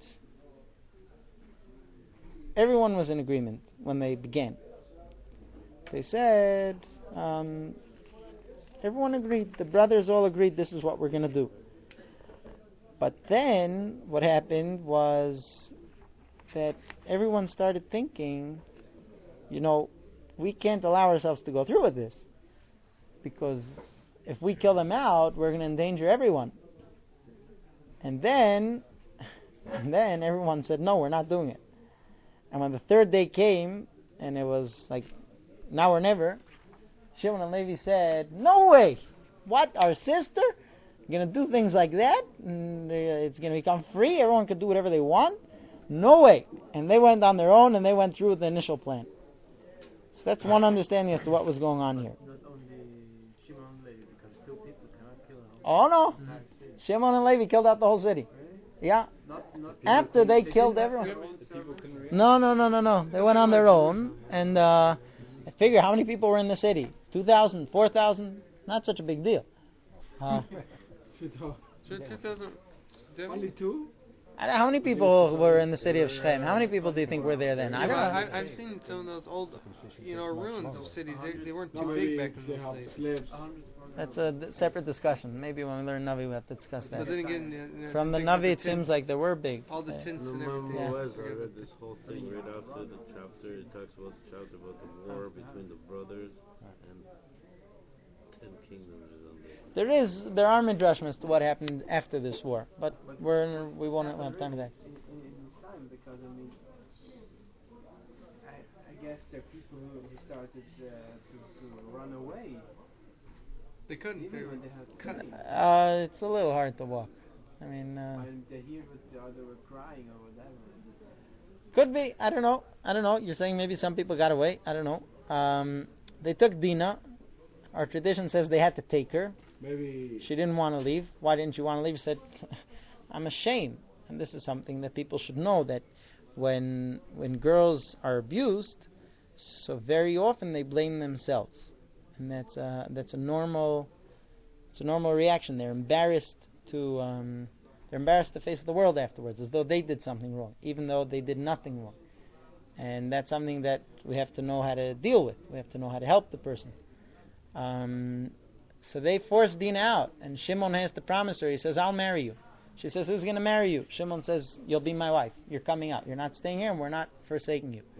everyone was in agreement when they began. They said, everyone agreed, the brothers all agreed this is what we're going to do. But then what happened was that everyone started thinking, we can't allow ourselves to go through with this. Because if we kill them out, we're going to endanger everyone. And then everyone said, no, we're not doing it. And when the third day came, and it was like, now or never, Shimon and Levi said, no way! What, our sister? You're going to do things like that? And it's going to become free? Everyone can do whatever they want? No way! And they went on their own, and they went through with the initial plan. So that's one understanding as to what was going on here. Not only Shimon and Levi, because 2 people cannot kill a Oh no! Shimon and Levi killed out the whole city. Yeah. After they killed everyone. No. They went on their own, and I figure how many people were in the city? 2,000, 4,000? Not such a big deal. 2,000. Only two? How many people were in the city of Shechem? How many people do you think were there then? I don't know. I've seen some of those old, ruins of cities. They weren't No, too maybe big back in they those have days. slaves. That's a separate discussion. Maybe when we learn Navi, we have to discuss But that. then again, From the think Navi, of it seems like they were big. all the Yeah. tents and Remember everything. Yeah. Wes, I read this whole thing right after the chapter. It talks about the chapter about the war between the brothers and 10 kingdoms or something. There are midrashim as to what happened after this war, but we won't have time for that. In his time, because I mean, I guess there are people who started to run away, They couldn't. They even were when they had cut. It's a little hard to walk. I mean, and they hear what the other were crying or whatever. could be. I don't know. You're saying maybe some people got away. I don't know. They took Dinah. Our tradition says they had to take her. Maybe She didn't want to leave. Why didn't you want to leave? She said, I'm ashamed. And this is something that people should know, that when girls are abused, so very often they blame themselves. And that's a normal reaction. They're embarrassed to face the world afterwards, as though they did something wrong, even though they did nothing wrong. And that's something that we have to know how to deal with. We have to know how to help the person. So they forced Dinah out, and Shimon has to promise her. He says, I'll marry you. She says, who's going to marry you? Shimon says, you'll be my wife. You're coming out. You're not staying here, and we're not forsaking you.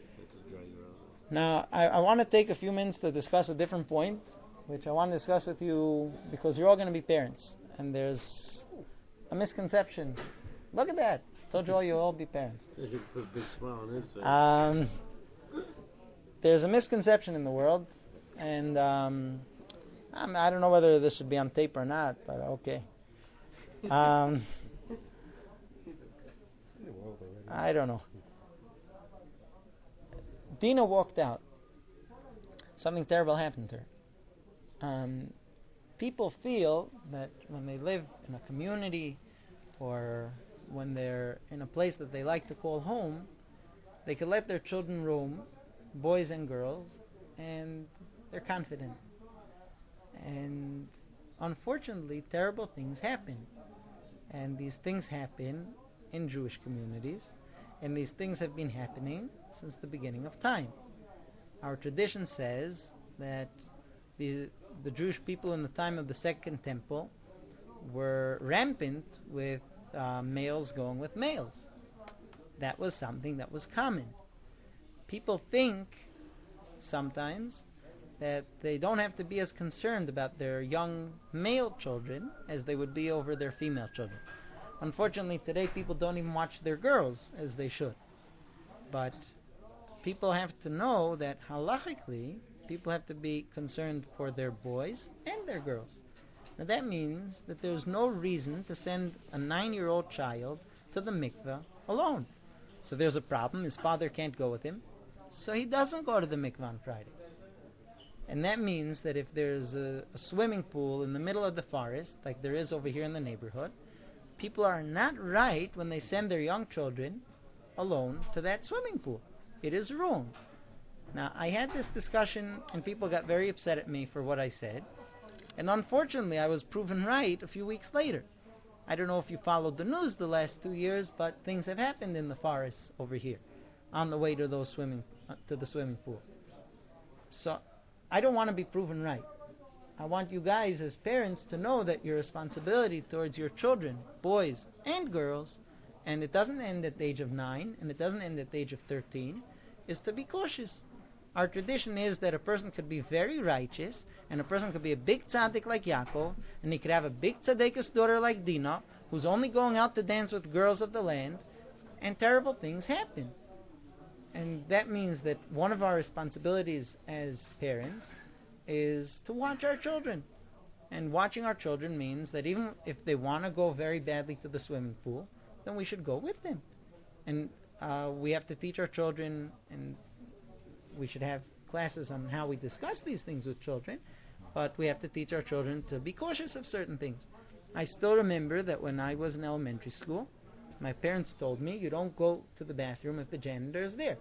Now, I want to take a few minutes to discuss a different point, which I want to discuss with you, because you're all going to be parents, and there's a misconception. Look at that. Told you all you'll all be parents. You should put a big smile on his face. There's a misconception in the world, and I don't know whether this should be on tape or not, but okay. I don't know. Dinah walked out. Something terrible happened to her. People feel that when they live in a community or when they're in a place that they like to call home, they can let their children roam, boys and girls, and they're confident. And unfortunately, terrible things happen. And these things happen in Jewish communities, and these things have been happening since the beginning of time. Our tradition says that the Jewish people in the time of the Second Temple were rampant with males going with males. That was something that was common. People think sometimes that they don't have to be as concerned about their young male children as they would be over their female children. Unfortunately, today people don't even watch their girls as they should. But people have to know that halachically, people have to be concerned for their boys and their girls. Now that means that there's no reason to send a 9-year-old child to the mikveh alone. So there's a problem. His father can't go with him, so he doesn't go to the mikveh on Friday. And that means that if there's a swimming pool in the middle of the forest, like there is over here in the neighborhood, people are not right when they send their young children alone to that swimming pool. It is wrong. Now, I had this discussion, and people got very upset at me for what I said. And unfortunately, I was proven right a few weeks later. I don't know if you followed the news the last 2 years, but things have happened in the forests over here on the way to the swimming pool. So I don't want to be proven right. I want you guys as parents to know that your responsibility towards your children, boys and girls, and it doesn't end at the age of 9, and it doesn't end at the age of 13, is to be cautious. Our tradition is that a person could be very righteous, and a person could be a big tzaddik like Yaakov, and he could have a big tzaddik's daughter like Dinah, who's only going out to dance with girls of the land, and terrible things happen. And that means that one of our responsibilities as parents is to watch our children. And watching our children means that even if they want to go very badly to the swimming pool, then we should go with them. And we have to teach our children, and we should have classes on how we discuss these things with children, but we have to teach our children to be cautious of certain things. I still remember that when I was in elementary school, my parents told me, you don't go to the bathroom if the janitor is there.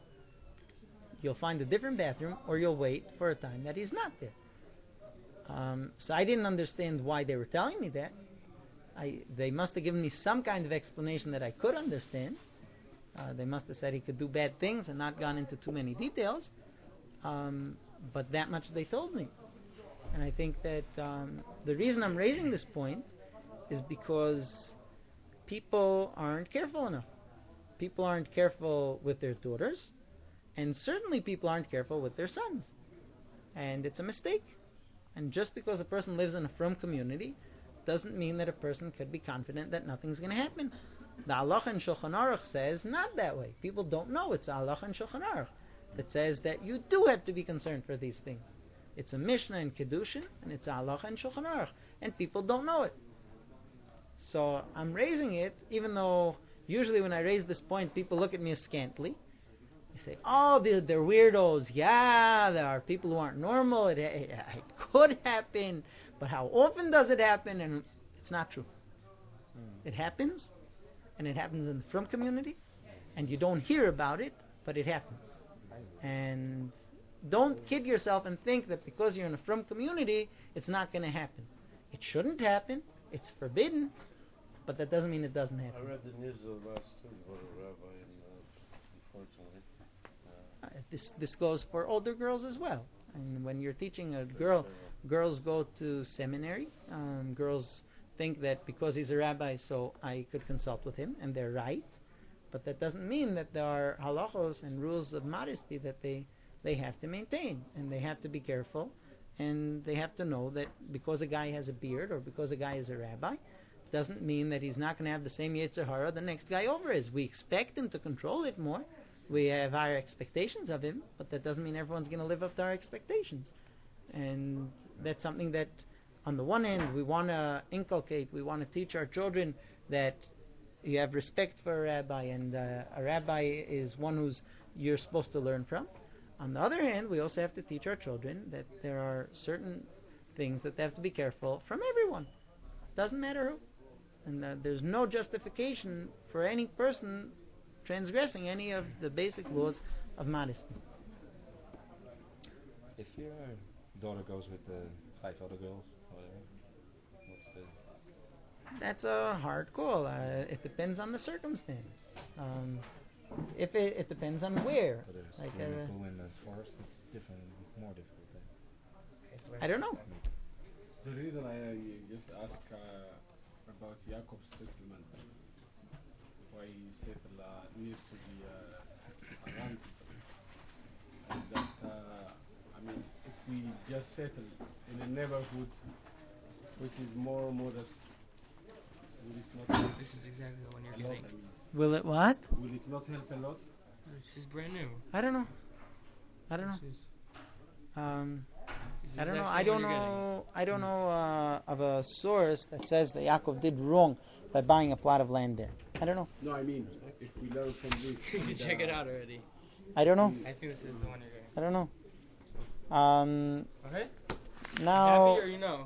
You'll find a different bathroom, or you'll wait for a time that he's not there. So I didn't understand why they were telling me that. they must have given me some kind of explanation that I could understand. They must have said he could do bad things and not gone into too many details. But that much they told me. And I think that the reason I'm raising this point is because people aren't careful enough. People aren't careful with their daughters, and certainly people aren't careful with their sons. And it's a mistake. And just because a person lives in a frum community doesn't mean that a person could be confident that nothing's going to happen. The Halacha in Shulchan Aruch says not that way. People don't know it's a Halacha in Shulchan Aruch that says that you do have to be concerned for these things. It's a Mishnah in Kedushin, and it's a Halacha in Shulchan Aruch, and people don't know it. So I'm raising it, even though usually when I raise this point, people look at me askantly. They say, oh, they're weirdos. Yeah, there are people who aren't normal. It could happen, but how often does it happen? And it's not true. It happens, and it happens in the frum community, and you don't hear about it, but it happens. And don't kid yourself and think that because you're in a frum community, it's not going to happen. It shouldn't happen. It's forbidden, but that doesn't mean it doesn't happen. I read the news last week about a rabbi, unfortunately. This goes for older girls as well. And when you're teaching a girl, girls go to seminary. Girls think that because he's a rabbi, so I could consult with him, and they're right. But that doesn't mean that there are halachos and rules of modesty that they have to maintain, and they have to be careful, and they have to know that because a guy has a beard or because a guy is a rabbi, doesn't mean that he's not going to have the same Yetzer Hara the next guy over is. We expect him to control it more. We have higher expectations of him, but that doesn't mean everyone's going to live up to our expectations. And that's something that, on the one hand, we want to inculcate, we want to teach our children that you have respect for a rabbi, and a rabbi is one who's you're supposed to learn from. On the other hand, we also have to teach our children that there are certain things that they have to be careful from everyone. Doesn't matter who. And there's no justification for any person transgressing any of the basic laws of modesty. If your daughter goes with the 5 other girls, whatever, what's the... That's a hard call. It depends on the circumstance. If it depends on where. But there's Like swimming pool in the forest, it's different, more difficult then. I don't know. The reason I just ask about Jacob's settlement, why settle needs to be around, is that if we just settle in a neighborhood which is more modest, will it not? This is exactly the one you're help a lot? getting. Will it what? Will it not help a lot? She's brand new. I don't know. I don't know. I don't know of a source that says that Yaakov did wrong by buying a plot of land there. I don't know. No, I mean, if we learn from this... Did you check it out already? I don't know. I think this is the one you're getting. I don't know. Okay? Now... Happy or you know?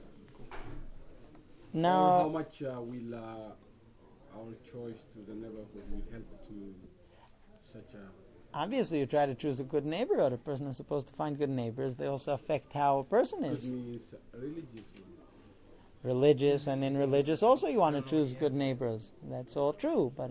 Now... How much will our choice to the neighborhood will help to such a... Obviously, you try to choose a good neighborhood. A person is supposed to find good neighbors. They also affect how a person is. Good means religious. Religious, and in religious also you want to choose good neighbors. That's all true, but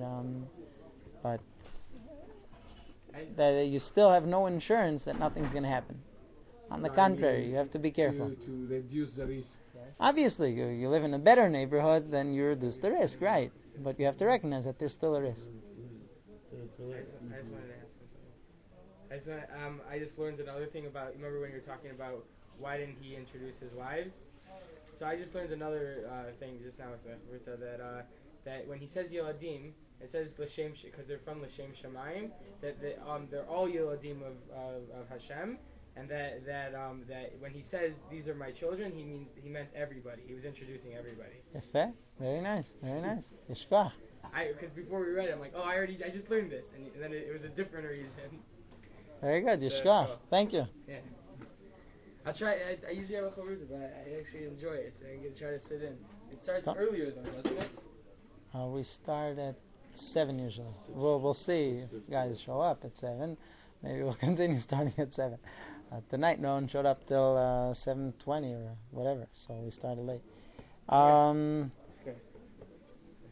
that you still have no insurance that nothing's going to happen. On the contrary, you have to be careful. To reduce the risk. Obviously, you live in a better neighborhood, then you reduce the risk, right? But you have to recognize that there's still a risk. I just wanted to ask something. I just learned another thing about. Remember when you were talking about why didn't he introduce his wives? So I just learned another thing just now with Rita that when he says Yeladim, it says l'shem because they're from l'shem Shemayim. That they're all Yeladim of Hashem, and that when he says these are my children, he meant everybody. He was introducing everybody. Yefeh. Very nice. Yishkach. Because before we read it, I'm like, I just learned this, and then it was a different reason. Very good, Yishkach. Thank you. Yeah. I'll try. I usually have a chavruta, but I actually enjoy it. I can try to sit in. It starts earlier though, doesn't it? We start at 7 usually. We'll see if guys show up at 7. Maybe we'll continue starting at 7. Tonight, no one showed up till 7:20 or whatever, so we started late. Okay.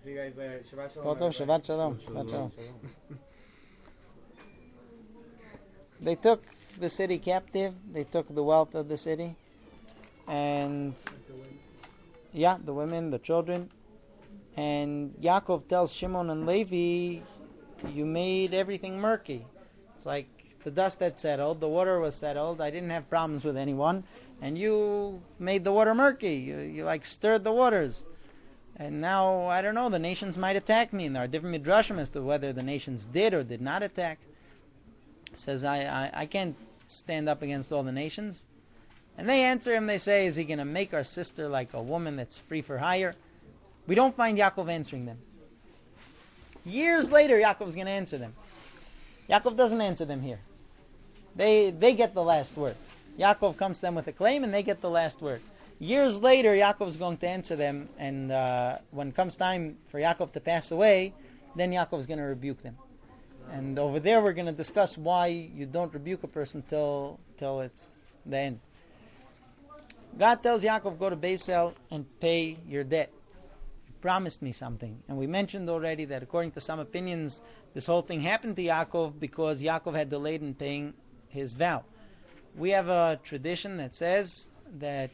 See you guys later. Shabbat shalom. Kol tov, everybody. Shabbat shalom. Shabbat shalom. They took the city captive. They took the wealth of the city, and the women, the children. And Yaakov tells Shimon and Levi, "You made everything murky. It's like the dust had settled, the water was settled. I didn't have problems with anyone, and you made the water murky. You like stirred the waters." And now, I don't know, the nations might attack me. And there are different midrashim as to whether the nations did or did not attack. It says, I can't stand up against all the nations. And they answer him, they say, is he going to make our sister like a woman that's free for hire? We don't find Yaakov answering them. Years later, Yaakov's going to answer them. Yaakov doesn't answer them here. They get the last word. Yaakov comes to them with a claim, and they get the last word. Years later, Yaakov is going to answer them, and when it comes time for Yaakov to pass away, then Yaakov is going to rebuke them. And over there, we're going to discuss why you don't rebuke a person till it's the end. God tells Yaakov, go to Beisel and pay your debt. You promised me something. And we mentioned already that according to some opinions, this whole thing happened to Yaakov because Yaakov had delayed in paying his vow. We have a tradition that says that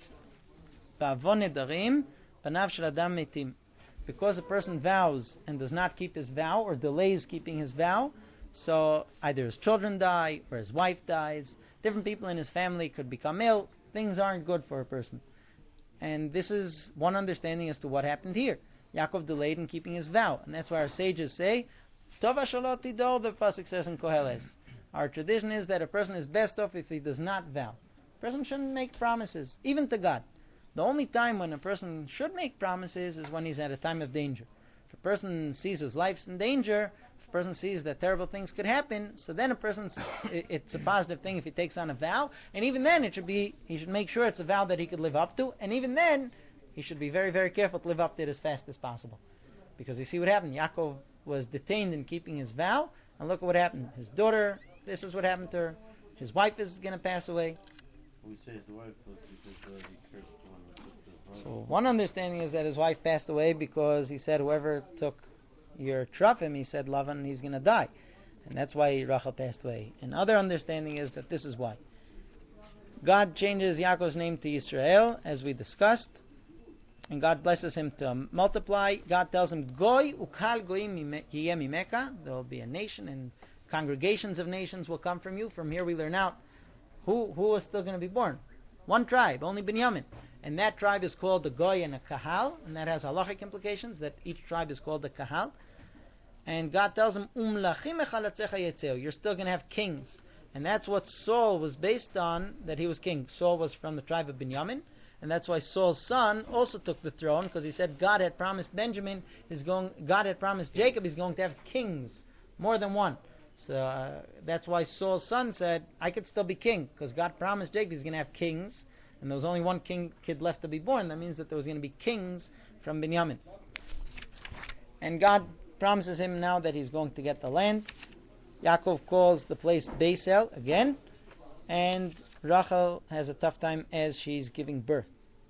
because a person vows and does not keep his vow or delays keeping his vow, so either his children die or his wife dies, different people in his family could become ill, things aren't good for a person. And this is one understanding as to what happened here. Yaakov delayed in keeping his vow, and that's why our sages say, Tova shalot tidol, the pasuk says in Koheles. Our tradition is that a person is best off if he does not vow. A person shouldn't make promises, even to God. The only time when a person should make promises is when he's at a time of danger. If a person sees his life's in danger, if a person sees that terrible things could happen, so then it's a positive thing if he takes on a vow, and even then he should make sure it's a vow that he could live up to, and even then he should be very, very careful to live up to it as fast as possible. Because you see what happened. Yaakov was detained in keeping his vow, and look at what happened. His daughter, this is what happened to her. His wife is going to pass away. We say his wife was because he cursed one of his wife. So one understanding is that his wife passed away because he said, whoever took your trufim, he said, Lavan, he's going to die. And that's why Rachel passed away. Another understanding is that this is why. God changes Yaakov's name to Yisrael, as we discussed. And God blesses him to multiply. God tells him, Goy ukal goyim yiyeh mimeka. There will be a nation, and congregations of nations will come from you. From here we learn out who is still going to be born. One tribe, only Binyamin. And that tribe is called the Goy and a Kahal, and that has halachic implications, that each tribe is called the Kahal. And God tells him, Umlachim echalatzecha yetzeu. You're still going to have kings. And that's what Saul was based on, that he was king. Saul was from the tribe of Binyamin. And that's why Saul's son also took the throne, because he said God had promised God had promised Jacob he's going to have kings, more than one. So that's why Saul's son said, I could still be king, because God promised Jacob he's going to have kings, and there was only one kid left to be born. That means that there was going to be kings from Binyamin. And God promises him now that he's going to get the land. Yaakov calls the place Beisel again, and Rachel has a tough time as she's giving birth.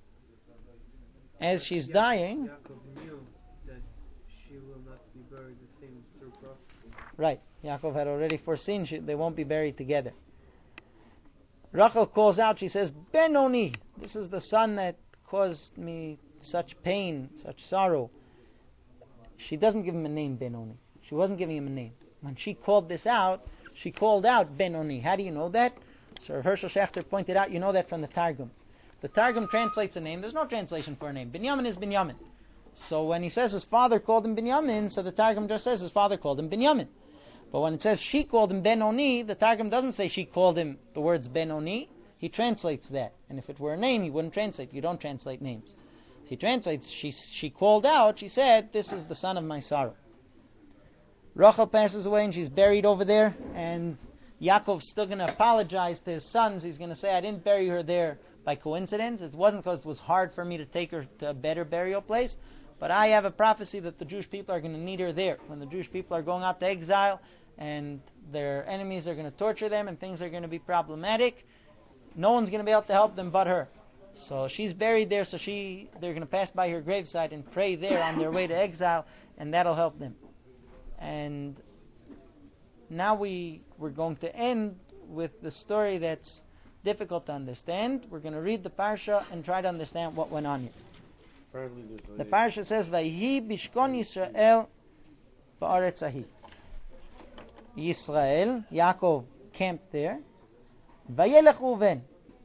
As she's dying... Yaakov knew that she will not be buried with him through prophecy. Right. Yaakov had already foreseen they won't be buried together. Rachel calls out, she says, Benoni, this is the son that caused me such pain, such sorrow. She doesn't give him a name, Benoni. She wasn't giving him a name. When she called this out, she called out Benoni. How do you know that? Sir Herschel Schachter pointed out, you know that from the Targum. The Targum translates a name. There's no translation for a name. Binyamin is Binyamin. So when he says his father called him Binyamin, so the Targum just says his father called him Binyamin. But when it says she called him Benoni, the Targum doesn't say she called him the words Benoni. He translates that. And if it were a name, he wouldn't translate. You don't translate names. He translates, she called out, she said, this is the son of my sorrow. Rachel passes away and she's buried over there, and Yaakov's still going to apologize to his sons. He's going to say, I didn't bury her there by coincidence. It wasn't because it was hard for me to take her to a better burial place, but I have a prophecy that the Jewish people are going to need her there. When the Jewish people are going out to exile and their enemies are going to torture them and things are going to be problematic, no one's going to be able to help them but her. So she's buried there, so they're going to pass by her gravesite and pray there on their way to exile, and that'll help them. And now we're going to end with the story that's difficult to understand. We're going to read the parsha and try to understand what went on here. The parsha says, "Vayhi bishkon Yisrael ba'aretz ahi." Yisrael, Yaakov camped there. Vayelech Reuven.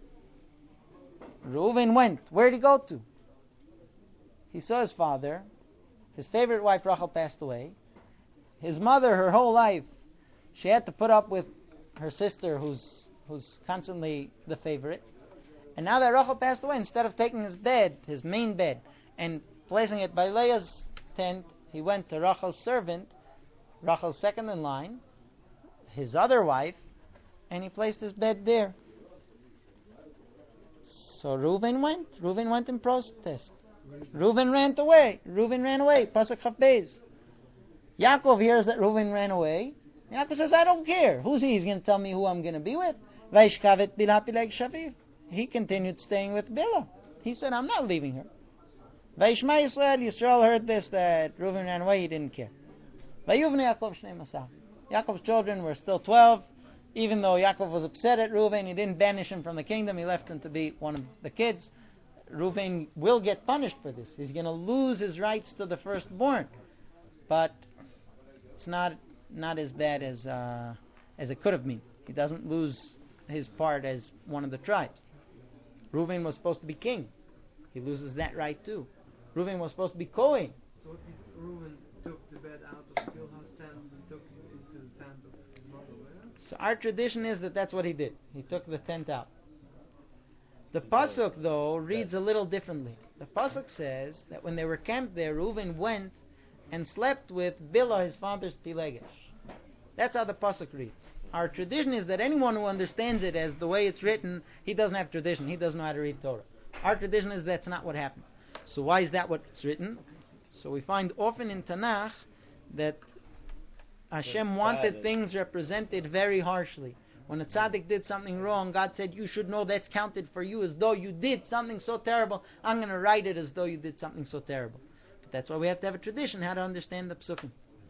Reuven went. Where did he go to? He saw his father. His favorite wife Rachel passed away. His mother, her whole life, she had to put up with her sister, who's constantly the favorite. And now that Rachel passed away, instead of taking his bed, his main bed, and placing it by Leah's tent, he went to Rachel's servant, Rachel's second in line, his other wife, and he placed his bed there. So Reuven went in protest. Reuven ran away. Pasuk Chaf Beis. Yaakov hears that Reuven ran away. Yaakov says, I don't care. Who's he? He's going to tell me who I'm going to be with. Vaishkavet Bilha Pileg Shaviv. He continued staying with Bilhah. He said, I'm not leaving her. Vaishma Yisrael heard this, that Reuven ran away. He didn't care. Vayuvne Yaakov Shnei Masah. Yaakov's children were still 12. Even though Yaakov was upset at Reuven, he didn't banish him from the kingdom. He left him to be one of the kids. Reuven will get punished for this. He's going to lose his rights to the firstborn. But it's not as bad as it could have been. He doesn't lose his part as one of the tribes. Reuven was supposed to be king. He loses that right too. Reuven was supposed to be Kohen. So Reuven took the bed out of Bilhah's tent and took it into the tent of his mother Leah? So our tradition is that that's what he did. He took the tent out. The pasuk, though, reads a little differently. The pasuk says that when they were camped there, Reuven went and slept with Bilhah, his father's Pilegesh. That's how the pasuk reads. Our tradition is that anyone who understands it as the way it's written, he doesn't have tradition. He doesn't know how to read Torah. Our tradition is that's not what happened. So why is that what's written? So we find often in Tanakh that Hashem wanted things represented very harshly. When a tzaddik did something wrong, God said, you should know that's counted for you as though you did something so terrible. I'm going to write it as though you did something so terrible. But that's why we have to have a tradition, how to understand the psukim.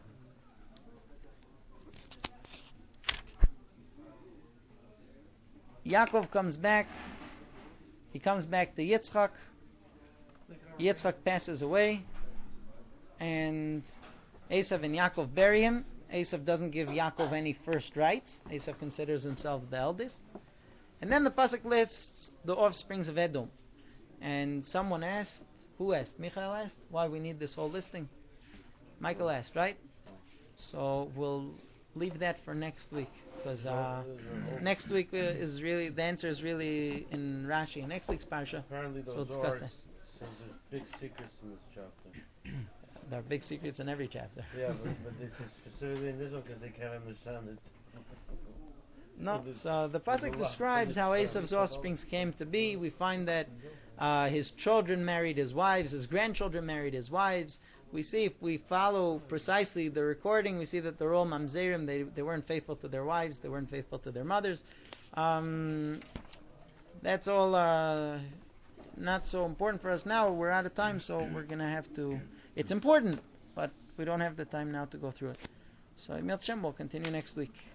Yaakov comes back. He comes back to Yitzchak. Yitzchak passes away. And Esav and Yaakov bury him. Esav doesn't give Yaakov any first rights. Esav considers himself the eldest. And then the pasuk lists the offsprings of Edom. And someone asked, who asked? Michael asked, why we need this whole listing? Michael asked, right? So we'll leave that for next week, because next week is really, the answer is really in Rashi. Next week's parsha. Apparently so we'll discuss that. Says there's big secrets in this chapter. There are big secrets in every chapter. Yeah, but this is specifically in this one because they can't understand it. No, so the pasuk describes how Esav's offsprings came to be. We find that his children married his wives, his grandchildren married his wives. We see, if we follow precisely the recording, we see that they're all mamzerim. They weren't faithful to their wives, they weren't faithful to their mothers. That's all not so important for us now. We're out of time, so we're going to have to... It's important, but we don't have the time now to go through it. So Emil Shem will continue next week.